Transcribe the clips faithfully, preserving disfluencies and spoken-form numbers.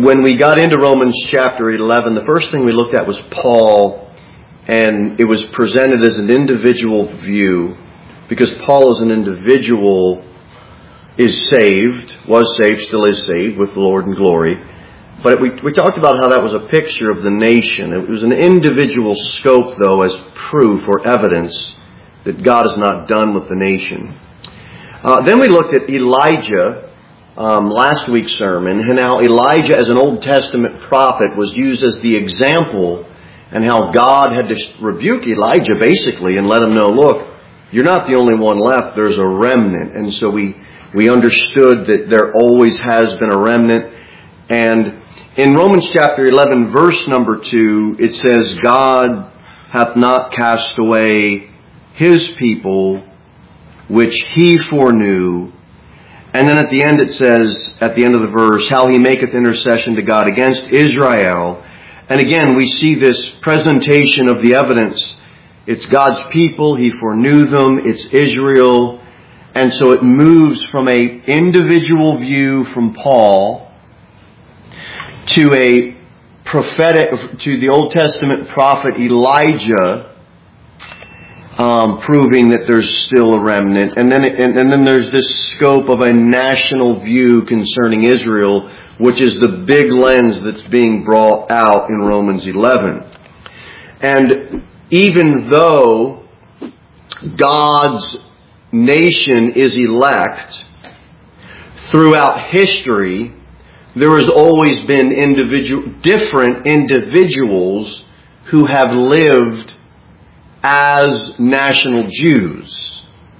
when we got into Romans chapter eleven, the first thing we looked at was Paul, and it was presented as an individual view, because Paul as an individual is saved, was saved, still is saved with the Lord in glory. But we, we talked about how that was a picture of the nation. It was an individual scope, though, as proof or evidence that God is not done with the nation. Uh, then we looked at Elijah, um, last week's sermon, and how Elijah as an Old Testament prophet was used as the example, and how God had to rebuke Elijah basically and let him know, look, you're not the only one left, there's a remnant. And so we, we understood that there always has been a remnant. And in Romans chapter eleven, verse number two, it says, God hath not cast away His people, which He foreknew. And then at the end it says, at the end of the verse, how He maketh intercession to God against Israel. And again, we see this presentation of the evidence. It's God's people. He foreknew them. It's Israel. And so it moves from a individual view from Paul to a prophetic, to the Old Testament prophet Elijah, um, proving that there's still a remnant. And then, and, and then there's this scope of a national view concerning Israel, which is the big lens that's being brought out in Romans eleven. And even though God's nation is elect, throughout history, there has always been individual, different individuals who have lived as national Jews.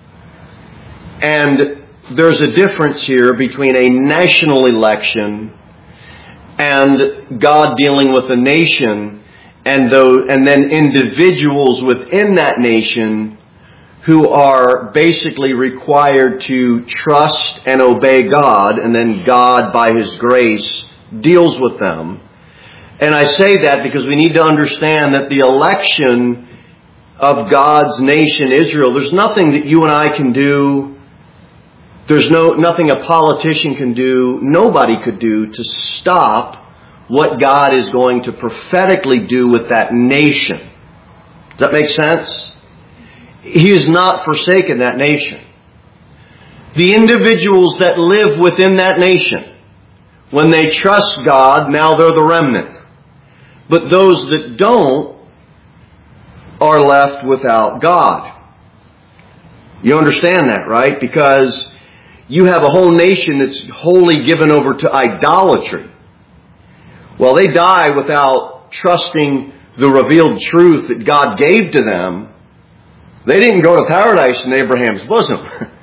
And there's a difference here between a national election and God dealing with a nation, and though, and then individuals within that nation who are basically required to trust and obey God, and then God, by His grace, deals with them. And I say that because we need to understand that the election of God's nation, Israel, there's nothing that you and I can do. There's no nothing a politician can do, nobody could do to stop what God is going to prophetically do with that nation. Does that make sense? He has not forsaken that nation. The individuals that live within that nation, when they trust God, now they're the remnant. But those that don't are left without God. You understand that, right? Because you have a whole nation that's wholly given over to idolatry. Well, they die without trusting the revealed truth that God gave to them. They didn't go to paradise in Abraham's bosom.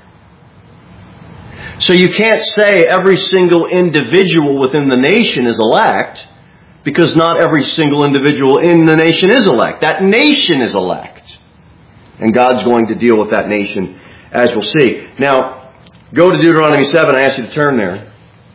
So you can't say every single individual within the nation is elect, because not every single individual in the nation is elect. That nation is elect. And God's going to deal with that nation, as we'll see. Now, go to Deuteronomy seven. I ask you to turn there.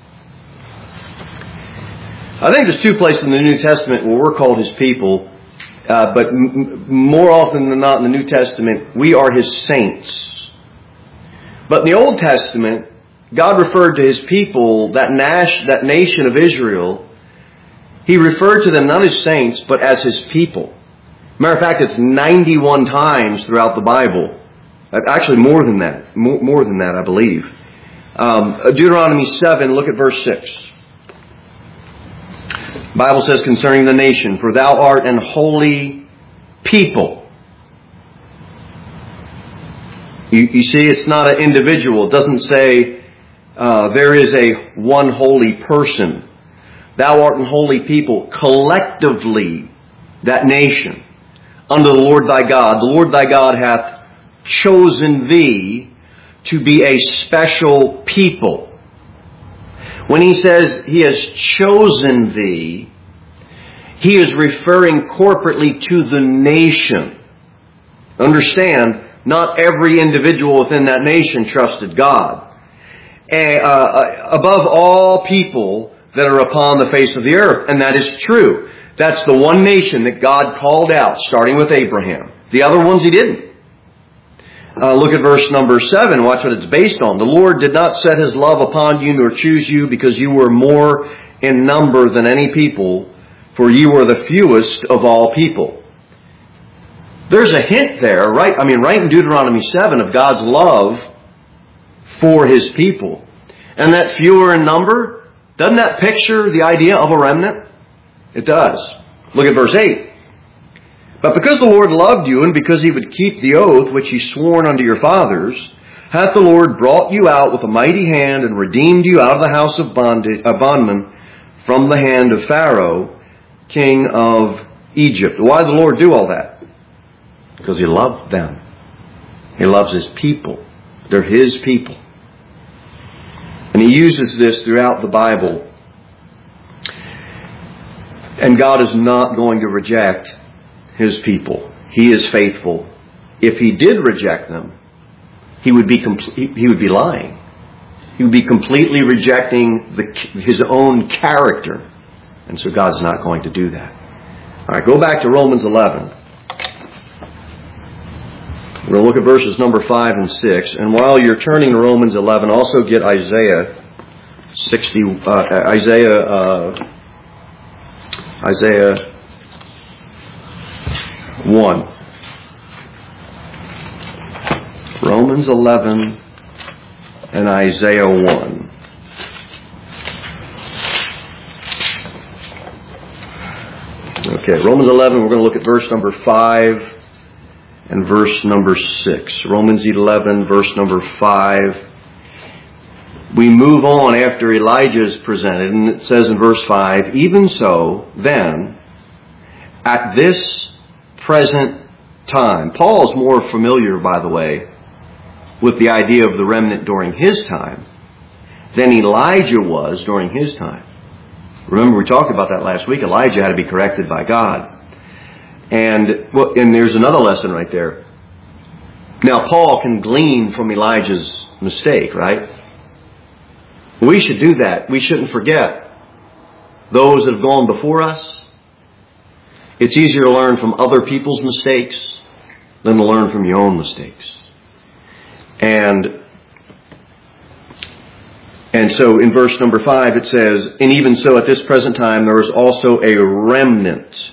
I think there's two places in the New Testament where we're called His people. Uh, but m- more often than not in the New Testament, we are His saints. But in the Old Testament, God referred to His people, that, nas- that nation of Israel, He referred to them not as saints, but as His people. Matter of fact, it's ninety-one times throughout the Bible. Actually, more than that. More, more than that, I believe. Um, Deuteronomy seven, look at verse six. The Bible says concerning the nation, for thou art an holy people. You, you see, it's not an individual. It doesn't say uh, there is a one holy person. Thou art an holy people, collectively, that nation, unto the Lord thy God. The Lord thy God hath chosen thee to be a special people. When He says He has chosen thee, He is referring corporately to the nation. Understand, not every individual within that nation trusted God. Uh, uh, above all people that are upon the face of the earth. And that is true. That's the one nation that God called out, starting with Abraham. The other ones He didn't. Uh, look at verse number seven. Watch what it's based on. The Lord did not set His love upon you, nor choose you, because you were more in number than any people, for you are the fewest of all people. There's a hint there, right? I mean, right in Deuteronomy seven of God's love for His people. And that fewer in number, doesn't that picture the idea of a remnant? It does. Look at verse eight. But because the Lord loved you, and because He would keep the oath which He sworn unto your fathers, hath the Lord brought you out with a mighty hand, and redeemed you out of the house of bondage, uh, bondmen from the hand of Pharaoh, king of Egypt. Why did the Lord do all that? Because He loved them. He loves His people. They're His people. And He uses this throughout the Bible. And God is not going to reject His people. He is faithful. If He did reject them, He would be complete, He would be lying. He would be completely rejecting the, His own character. And so God's not going to do that. All right, go back to Romans eleven. We're going to look at verses number five and six. And while you're turning to Romans eleven, also get Isaiah sixty, uh, Isaiah, uh, Isaiah one. Romans eleven and Isaiah one. Okay, Romans eleven, we're going to look at verse number five and verse number six. Romans eleven, verse number five. We move on after Elijah is presented, and it says in verse five, even so, then, at this present time. Paul is more familiar, by the way, with the idea of the remnant during his time than Elijah was during his time. Remember, we talked about that last week. Elijah had to be corrected by God. And, well, and there's another lesson right there. Now, Paul can glean from Elijah's mistake, right? We should do that. We shouldn't forget those that have gone before us. It's easier to learn from other people's mistakes than to learn from your own mistakes. And and so in verse number five it says, and even so at this present time there is also a remnant.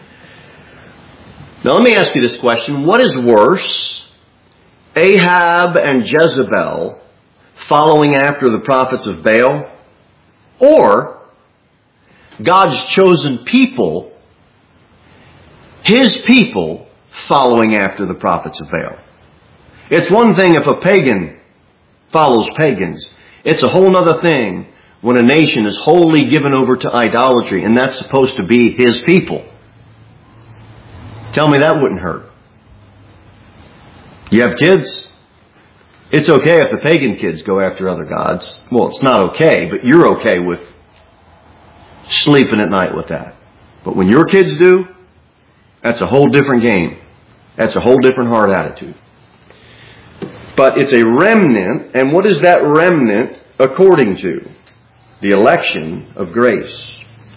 Now let me ask you this question. What is worse? Ahab and Jezebel following after the prophets of Baal, or God's chosen people, His people, following after the prophets of Baal? It's one thing if a pagan follows pagans. It's a whole other thing when a nation is wholly given over to idolatry, and that's supposed to be His people. Tell me that wouldn't hurt. You have kids? It's okay if the pagan kids go after other gods. Well, it's not okay, but you're okay with sleeping at night with that. But when your kids do, that's a whole different game. That's a whole different heart attitude. But it's a remnant, and what is that remnant according to? The election of grace.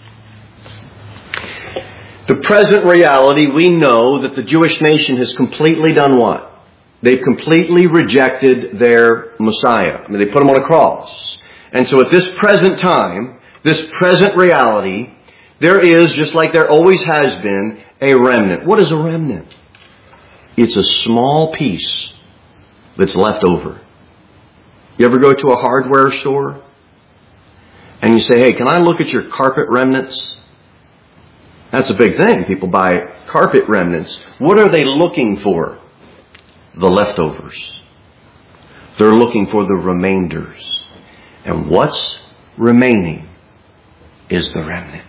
The present reality, we know that the Jewish nation has completely done what? They've completely rejected their Messiah. I mean, they put Him on a cross. And so at this present time, this present reality, there is, just like there always has been, a remnant. What is a remnant? It's a small piece that's left over. You ever go to a hardware store and you say, hey, can I look at your carpet remnants? That's a big thing. People buy carpet remnants. What are they looking for? The leftovers. They're looking for the remainders. And what's remaining is the remnant.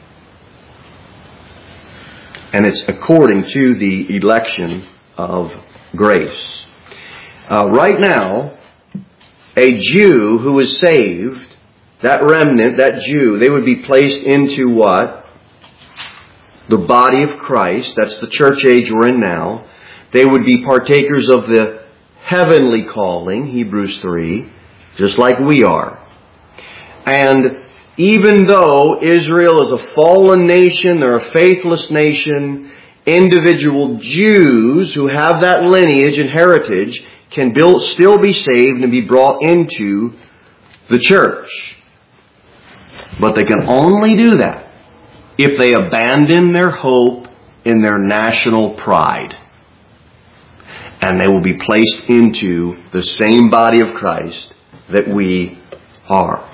And it's according to the election of grace. Uh, right now, a Jew who is saved, that remnant, that Jew, they would be placed into what? The body of Christ. That's the church age we're in now. They would be partakers of the heavenly calling, Hebrews three, just like we are. And even though Israel is a fallen nation, they're a faithless nation, individual Jews who have that lineage and heritage can build, still be saved and be brought into the church. But they can only do that if they abandon their hope in their national pride. And they will be placed into the same body of Christ that we are.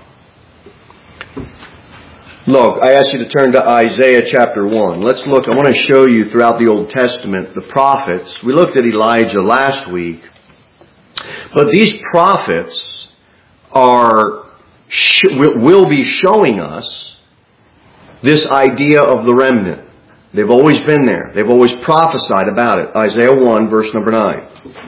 Look, I ask you to turn to Isaiah chapter one. Let's look. I want to show you throughout the Old Testament the prophets. We looked at Elijah last week. But these prophets are will be showing us this idea of the remnant. They've always been there. They've always prophesied about it. Isaiah one, verse number nine.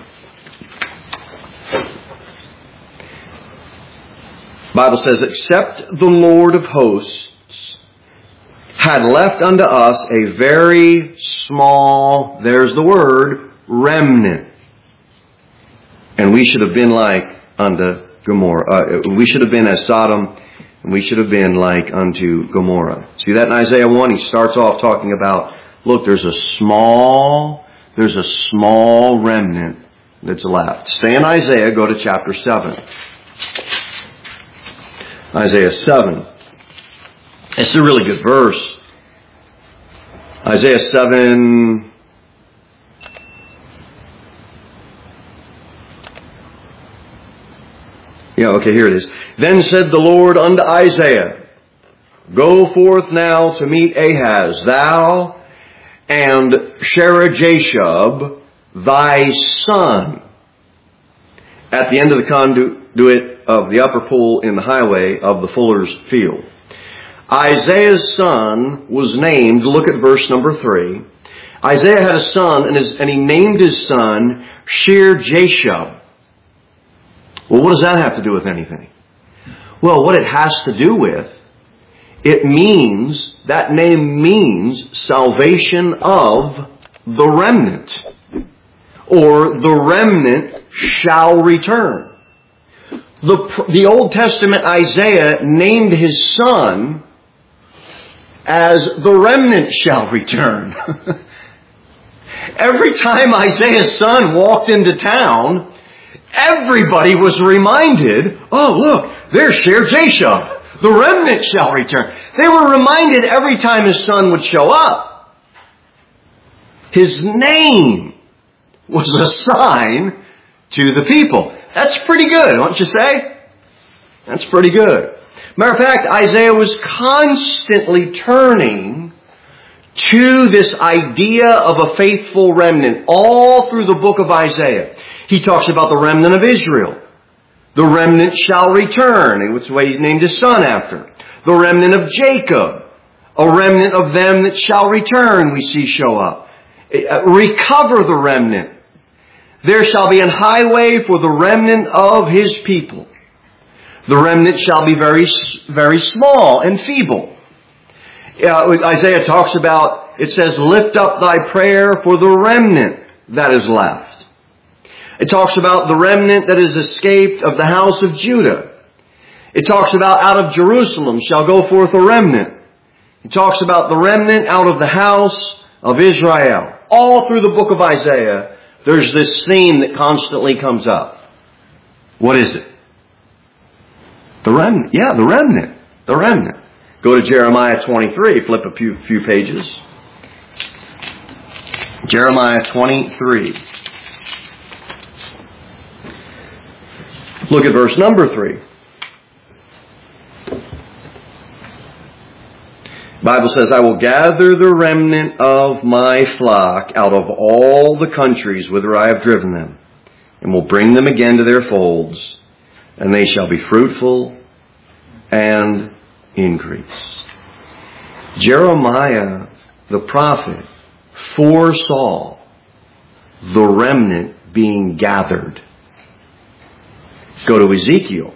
The Bible says, except the Lord of hosts had left unto us a very small, there's the word, remnant. And we should have been like unto Gomorrah. Uh, we should have been as Sodom, and we should have been like unto Gomorrah. See that in Isaiah one? He starts off talking about, look, there's a small, there's a small remnant that's left. Stay in Isaiah, go to chapter seven. Isaiah seven. It's a really good verse. Isaiah seven. Yeah, okay, here it is. Then said the Lord unto Isaiah, go forth now to meet Ahaz, thou and Sherajashub, thy son, at the end of the conduit of the upper pool in the highway of the fuller's field. Isaiah's son was named, look at verse number three. Isaiah had a son, and, his, and he named his son Shear-Jashub. Well, what does that have to do with anything? Well, what it has to do with, it means, that name means salvation of the remnant. Or the remnant shall return. The, the Old Testament Isaiah named his son as the remnant shall return. Every time Isaiah's son walked into town, everybody was reminded, oh look, there's Shear-Jashub. The remnant shall return. They were reminded every time his son would show up. His name was a sign to the people. That's pretty good, don't you say? That's pretty good. Matter of fact, Isaiah was constantly turning to this idea of a faithful remnant all through the book of Isaiah. He talks about the remnant of Israel. The remnant shall return. It's what he named his son after. The remnant of Jacob. A remnant of them that shall return, we see show up. Recover the remnant. There shall be an highway for the remnant of his people. The remnant shall be very, very small and feeble. Uh, Isaiah talks about, it says, lift up thy prayer for the remnant that is left. It talks about the remnant that is escaped of the house of Judah. It talks about out of Jerusalem shall go forth a remnant. It talks about the remnant out of the house of Israel. All through the book of Isaiah, there's this theme that constantly comes up. What is it? The remnant. Yeah, the remnant. The remnant. Go to Jeremiah twenty-three. Flip a few, few pages. Jeremiah twenty-three. Look at verse number three. The Bible says, I will gather the remnant of my flock out of all the countries whither I have driven them, and will bring them again to their folds, and they shall be fruitful and increase. Jeremiah, the prophet, foresaw the remnant being gathered. Go to Ezekiel.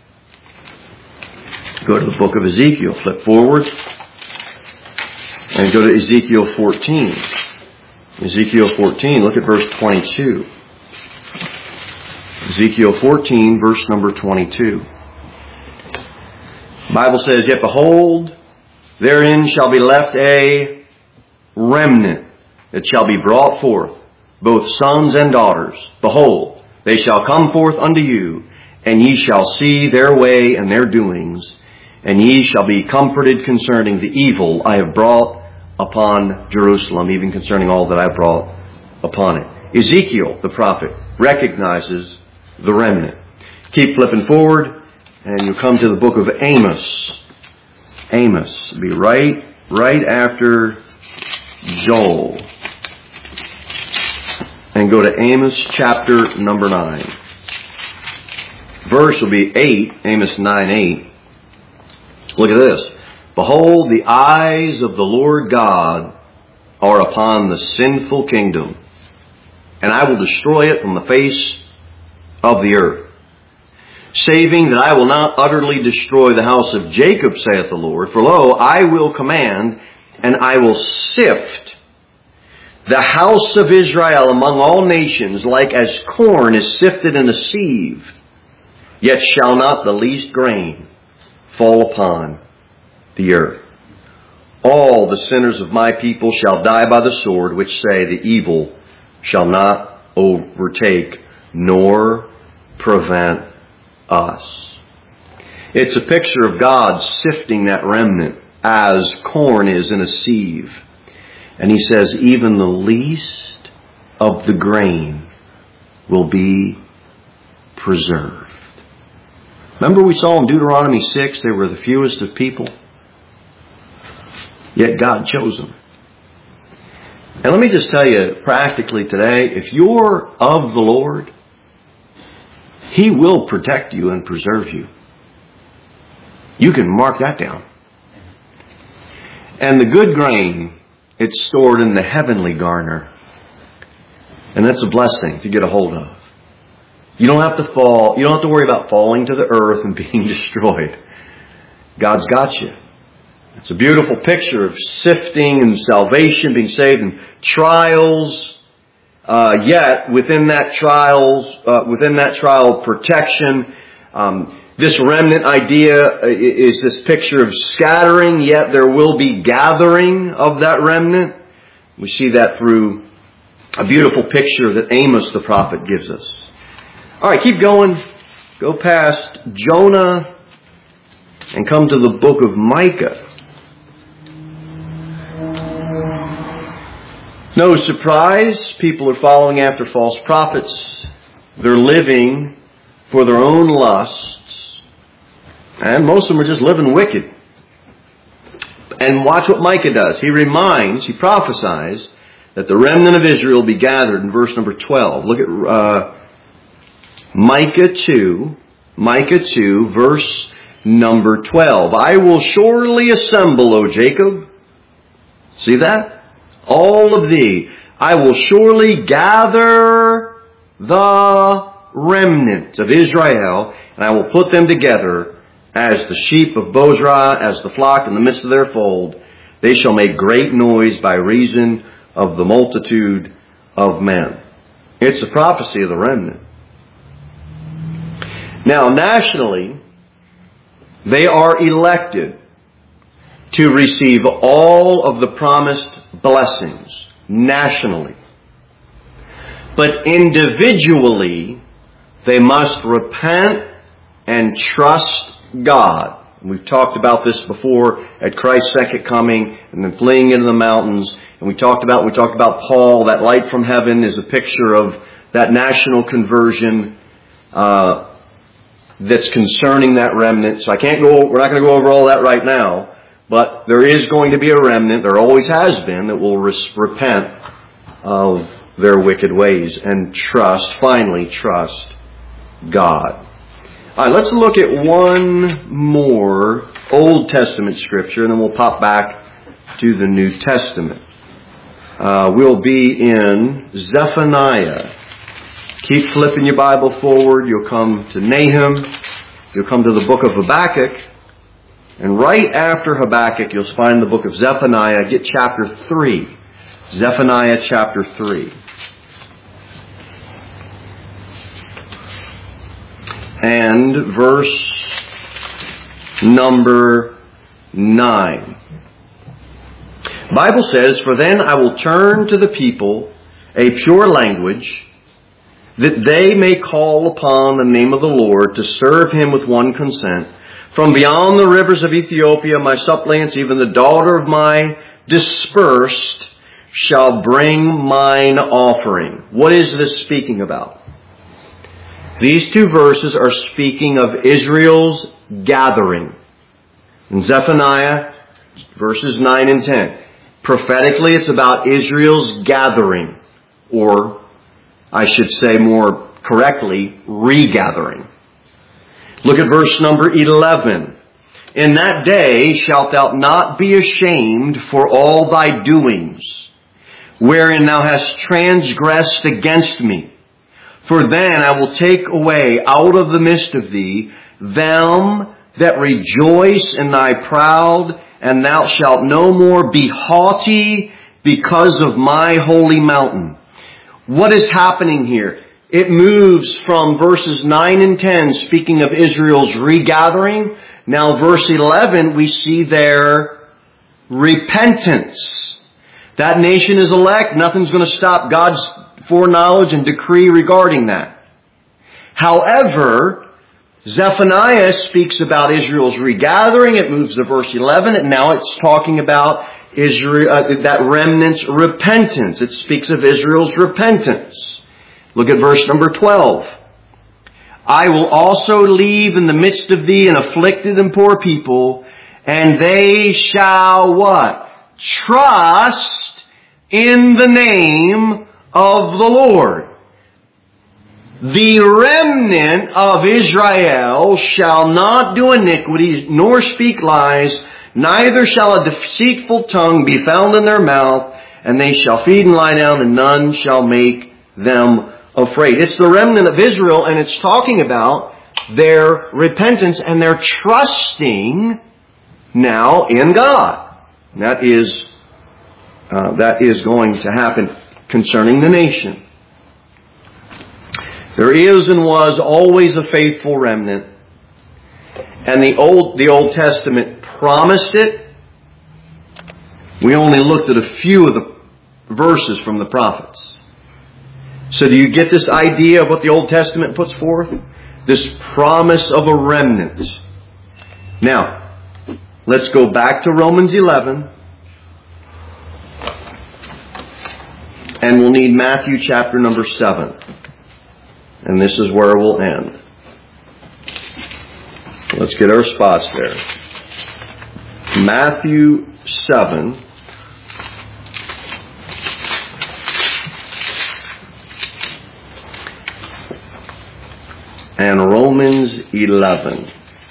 Go to the book of Ezekiel. Flip forward. And go to Ezekiel fourteen. Ezekiel fourteen, look at verse twenty-two. Ezekiel fourteen, verse number twenty-two. The Bible says, yet behold, therein shall be left a remnant that shall be brought forth, both sons and daughters. Behold, they shall come forth unto you, and ye shall see their way and their doings, and ye shall be comforted concerning the evil I have brought upon Jerusalem, even concerning all that I have brought upon it. Ezekiel, the prophet, recognizes the remnant. Keep flipping forward, and you'll come to the book of Amos. Amos. It'll be right, right after Joel. And go to Amos chapter number nine. Verse will be eight, Amos nine eight. Look at this. Behold, the eyes of the Lord God are upon the sinful kingdom, and I will destroy it from the face of the earth. Saving that I will not utterly destroy the house of Jacob, saith the Lord. For lo, I will command, and I will sift the house of Israel among all nations, like as corn is sifted in a sieve. Yet shall not the least grain fall upon the earth. All the sinners of my people shall die by the sword, which say the evil shall not overtake nor prevent us. It's a picture of God sifting that remnant as corn is in a sieve. And he says, even the least of the grain will be preserved. Remember we saw in Deuteronomy six, they were the fewest of people. Yet God chose them. And let me just tell you practically today, if you're of the Lord, He will protect you and preserve you. You can mark that down. And the good grain, it's stored in the heavenly garner. And that's a blessing to get a hold of. You don't have to fall, you don't have to worry about falling to the earth and being destroyed. God's got you. It's a beautiful picture of sifting and salvation, being saved, and trials. Uh, yet within that trials, uh, within that trial, protection. Um, this remnant idea is this picture of scattering. Yet there will be gathering of that remnant. We see that through a beautiful picture that Amos the prophet gives us. All right, keep going. Go past Jonah and come to the book of Micah. No surprise, people are following after false prophets. They're living for their own lusts. And most of them are just living wicked. And watch what Micah does. He reminds, he prophesies that the remnant of Israel will be gathered in verse number twelve. Look at uh, Micah two, Micah two, verse number twelve. I will surely assemble, O Jacob. See that? All of thee. I will surely gather the remnant of Israel, and I will put them together as the sheep of Bozrah, as the flock in the midst of their fold. They shall make great noise by reason of the multitude of men. It's a prophecy of the remnant. Now, nationally, they are elected to receive all of the promised blessings nationally. But individually, they must repent and trust God. We've talked about this before at Christ's second coming and then fleeing into the mountains. And we talked about we talked about Paul. That light from heaven is a picture of that national conversion uh, that's concerning that remnant. So I can't go. We're not going to go over all that right now. But there is going to be a remnant, there always has been, that will res- repent of their wicked ways and trust, finally trust God. All right, let's look at one more Old Testament scripture, and then we'll pop back to the New Testament. Uh, we'll be in Zephaniah. Keep flipping your Bible forward. You'll come to Nahum. You'll come to the book of Habakkuk. And right after Habakkuk, you'll find the book of Zephaniah. Get chapter three. Zephaniah chapter three. And verse number nine. The Bible says, For then I will turn to the people a pure language, that they may call upon the name of the Lord to serve Him with one consent. From beyond the rivers of Ethiopia, my suppliants, even the daughter of my dispersed, shall bring mine offering. What is this speaking about? These two verses are speaking of Israel's gathering. In Zephaniah, verses nine and ten. Prophetically, it's about Israel's gathering. Or, I should say more correctly, regathering. Look at verse number eleven. In that day shalt thou not be ashamed for all thy doings, wherein thou hast transgressed against me. For then I will take away out of the midst of thee them that rejoice in thy proud, and thou shalt no more be haughty because of my holy mountain. What is happening here? It moves from verses nine and ten, speaking of Israel's regathering. Now verse eleven, we see their repentance. That nation is elect. Nothing's going to stop God's foreknowledge and decree regarding that. However, Zephaniah speaks about Israel's regathering. It moves to verse eleven, and now it's talking about Israel, uh, that remnant's repentance. It speaks of Israel's repentance. Look at verse number twelve. I will also leave in the midst of thee an afflicted and poor people, and they shall what? Trust in the name of the Lord. The remnant of Israel shall not do iniquity, nor speak lies, neither shall a deceitful tongue be found in their mouth, and they shall feed and lie down, and none shall make them afraid. It's the remnant of Israel, and it's talking about their repentance and their trusting now in God. That is, uh, that is going to happen concerning the nation. There is and was always a faithful remnant, and the Old, the Old Testament promised it. We only looked at a few of the verses from the prophets. So do you get this idea of what the Old Testament puts forth? This promise of a remnant. Now, let's go back to Romans eleven. And we'll need Matthew chapter number seven. And this is where we'll end. Let's get our spots there. Matthew seven. And Romans eleven.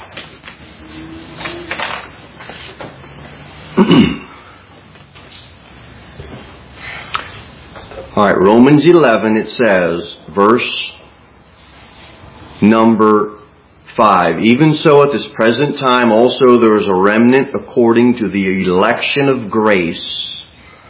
All right, Romans eleven, it says, verse number five. Even so at this present time also there is a remnant according to the election of grace.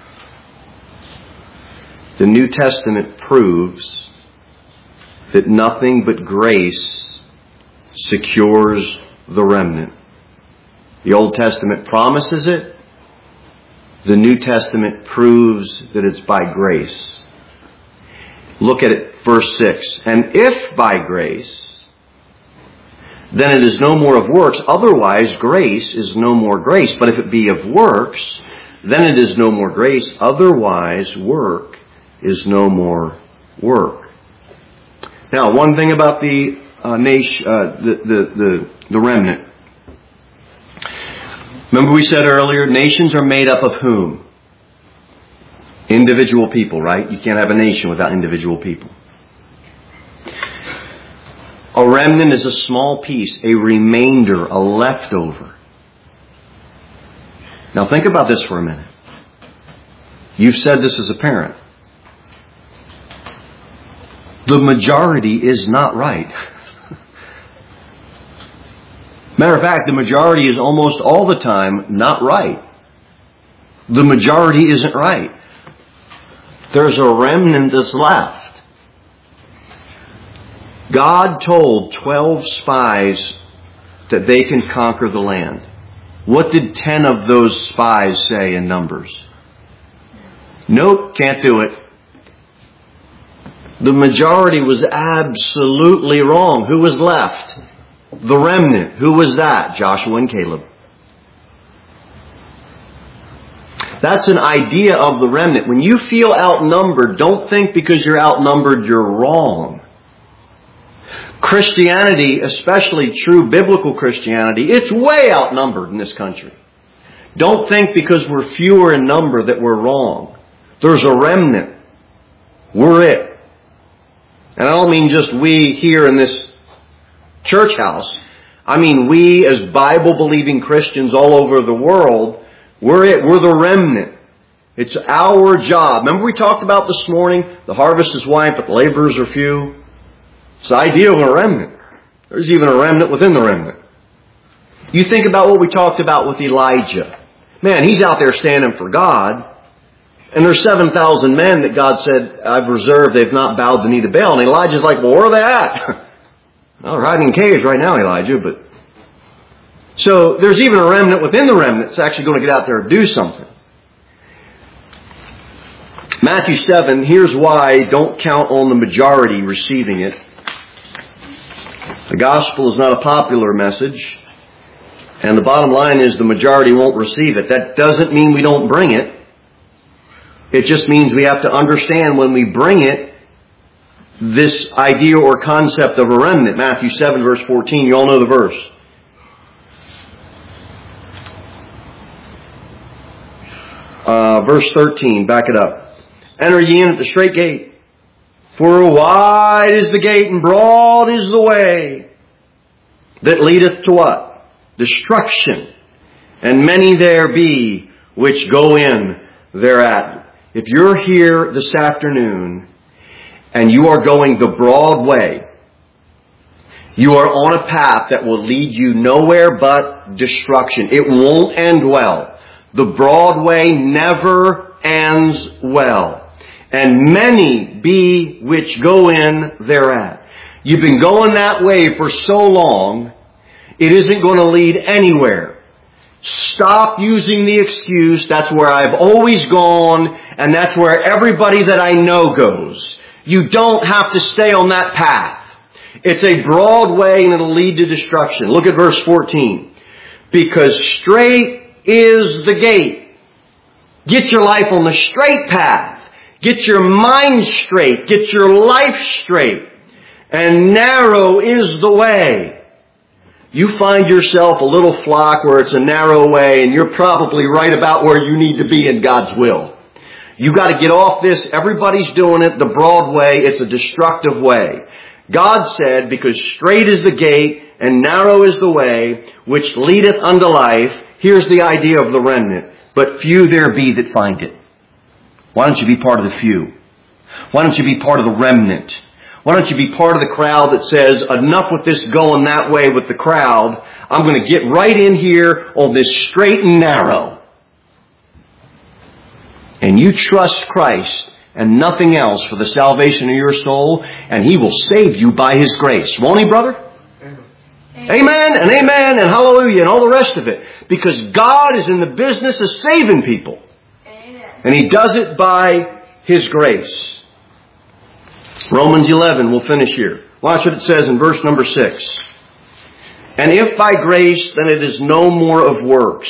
The New Testament proves that nothing but grace secures the remnant. The Old Testament promises it. The New Testament proves that it's by grace. Look at it, verse six. And if by grace, then it is no more of works. Otherwise, grace is no more grace. But if it be of works, then it is no more grace. Otherwise, work is no more work. Now, one thing about the uh, nation, uh, the, the the the remnant. Remember, we said earlier, nations are made up of whom? Individual people, right? You can't have a nation without individual people. A remnant is a small piece, a remainder, a leftover. Now, think about this for a minute. You've said this as a parent. The majority is not right. Matter of fact, the majority is almost all the time not right. The majority isn't right. There's a remnant that's left. God told twelve spies that they can conquer the land. What did ten of those spies say in Numbers? Nope, can't do it. The majority was absolutely wrong. Who was left? the remnant. Who was that? Joshua and Caleb. That's an idea of the remnant. When you feel outnumbered, don't think because you're outnumbered you're wrong. Christianity, especially true biblical Christianity, it's way outnumbered in this country. Don't think because we're fewer in number that we're wrong. There's a remnant. We're it. And I don't mean just we here in this church house. I mean we as Bible-believing Christians all over the world. We're it. We're the remnant. It's our job. Remember we talked about this morning? The harvest is white, but the laborers are few. It's the idea of a remnant. There's even a remnant within the remnant. You think about what we talked about with Elijah. Man, he's out there standing for God. And there's seven thousand men that God said, I've reserved, they've not bowed the knee to Baal. And Elijah's like, well, where are they at? Well, they're hiding in caves right now, Elijah. But so there's even a remnant within the remnant that's actually going to get out there and do something. Matthew seven, here's why don't count on the majority receiving it. The gospel is not a popular message. And the bottom line is the majority won't receive it. That doesn't mean we don't bring it. It just means we have to understand when we bring it, this idea or concept of a remnant. Matthew seven verse fourteen, you all know the verse. Uh, verse thirteen, back it up. Enter ye in at the strait gate. For wide is the gate and broad is the way that leadeth to what? Destruction. And many there be which go in thereat. If you're here this afternoon and you are going the broad way, you are on a path that will lead you nowhere but destruction. It won't end well. The broad way never ends well. And many be which go in thereat. You've been going that way for so long, it isn't going to lead anywhere. Stop using the excuse, that's where I've always gone, and that's where everybody that I know goes. You don't have to stay on that path. It's a broad way and it'll lead to destruction. Look at verse fourteen. Because straight is the gate. Get your life on the straight path. Get your mind straight. Get your life straight. And narrow is the way. You find yourself a little flock where it's a narrow way and you're probably right about where you need to be in God's will. You've got to get off this. Everybody's doing it the broad way. It's a destructive way. God said, because straight is the gate and narrow is the way which leadeth unto life. Here's the idea of the remnant. But few there be that find it. Why don't you be part of the few? Why don't you be part of the remnant? Why don't you be part of the crowd that says, enough with this going that way with the crowd. I'm going to get right in here on this straight and narrow. And you trust Christ and nothing else for the salvation of your soul, and He will save you by His grace. Won't He, brother? Amen. Amen and amen and hallelujah and all the rest of it. Because God is in the business of saving people. Amen. And He does it by His grace. Romans eleven, we'll finish here. Watch what it says in verse number six. And if by grace, then it is no more of works.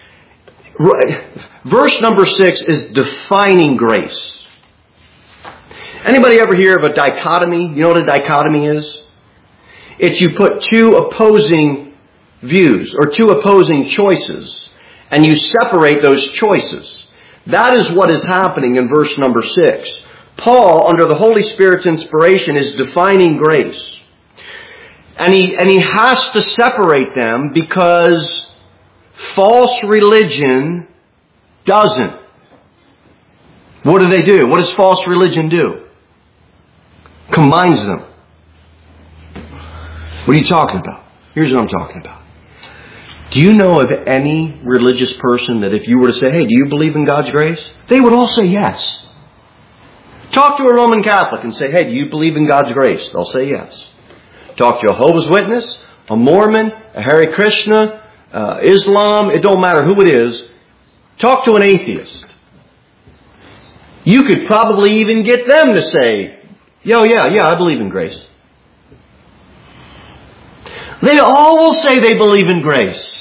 Verse number six is defining grace. Anybody ever hear of a dichotomy? You know what a dichotomy is? It's you put two opposing views or two opposing choices and you separate those choices. That is what is happening in verse number six. Paul, under the Holy Spirit's inspiration, is defining grace. And he, and he has to separate them because false religion doesn't. What do they do? What does false religion do? Combines them. What are you talking about? Here's what I'm talking about. Do you know of any religious person that if you were to say, hey, do you believe in God's grace? They would all say yes. Talk to a Roman Catholic and say, hey, do you believe in God's grace? They'll say yes. Talk to a Jehovah's Witness, a Mormon, a Hare Krishna, uh, Islam, it don't matter who it is. Talk to an atheist. You could probably even get them to say, yo, yeah, yeah, I believe in grace. They all will say they believe in grace.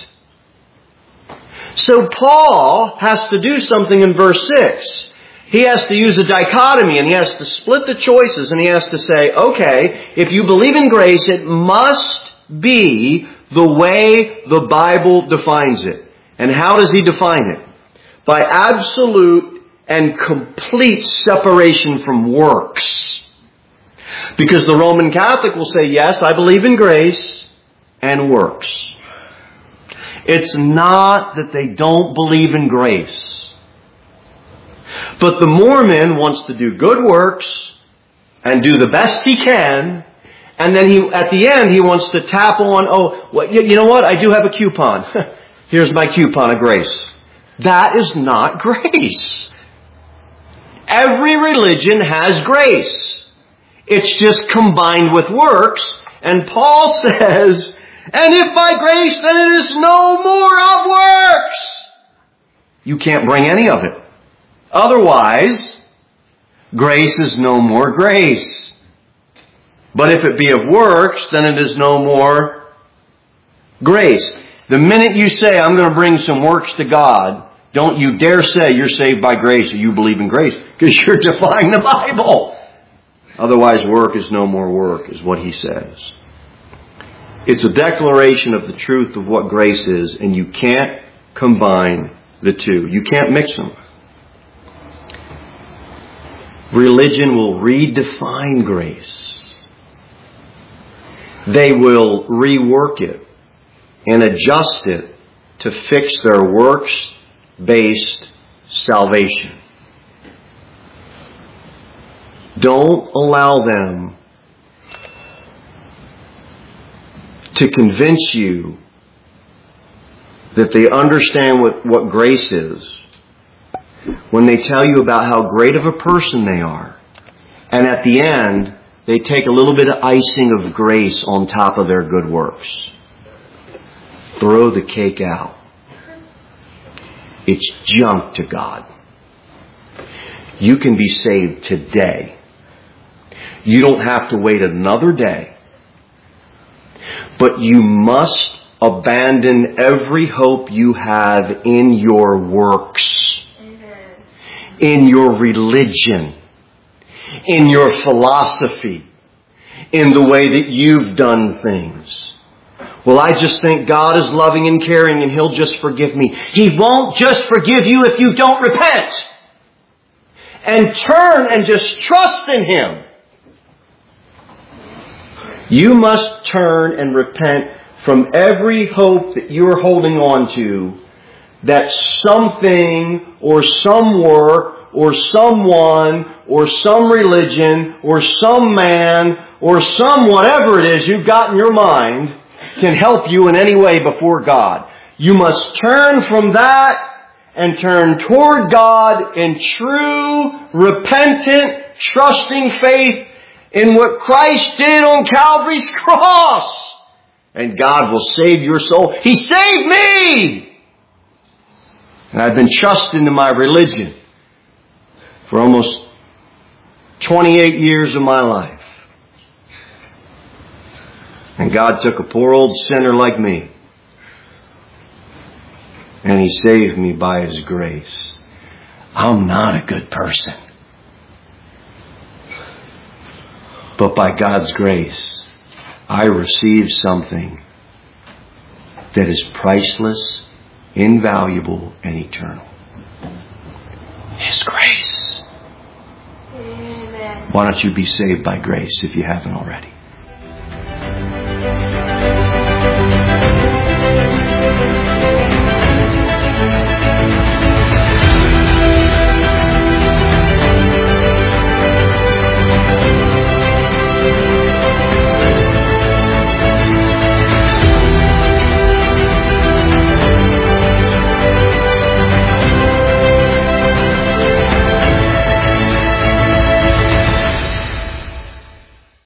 So Paul has to do something in verse six. He has to use a dichotomy, and he has to split the choices, and he has to say, okay, if you believe in grace, it must be the way the Bible defines it. And how does he define it? By absolute and complete separation from works. Because the Roman Catholic will say, yes, I believe in grace and works. It's not that they don't believe in grace. But the Mormon wants to do good works and do the best he can. And then he, at the end, he wants to tap on, oh, well, you know what? I do have a coupon. Here's my coupon of grace. That is not grace. Every religion has grace. It's just combined with works. And Paul says, and if by grace, then it is no more of works. You can't bring any of it. Otherwise, grace is no more grace. But if it be of works, then it is no more grace. The minute you say, I'm going to bring some works to God, don't you dare say you're saved by grace or you believe in grace, because you're defying the Bible. Otherwise, work is no more work, is what he says. It's a declaration of the truth of what grace is, and you can't combine the two. You can't mix them. Religion will redefine grace. They will rework it and adjust it to fix their works-based salvation. Don't allow them to convince you that they understand what, what grace is when they tell you about how great of a person they are. And at the end, they take a little bit of icing of grace on top of their good works. Throw the cake out. It's junk to God. You can be saved today. You don't have to wait another day. But you must abandon every hope you have in your works, in your religion, in your philosophy, in the way that you've done things. Well, I just think God is loving and caring and He'll just forgive me. He won't just forgive you if you don't repent and turn and just trust in Him. You must turn and repent from every hope that you're holding on to, that something or some work or someone or some religion or some man or some whatever it is you've got in your mind can help you in any way before God. You must turn from that and turn toward God in true, repentant, trusting faith in what Christ did on Calvary's cross. And God will save your soul. He saved me! And I've been trusting in my religion for almost twenty-eight years of my life. And God took a poor old sinner like me, and He saved me by His grace. I'm not a good person. But by God's grace, I receive something that is priceless, invaluable, and eternal. His grace. Amen. Why don't you be saved by grace if you haven't already?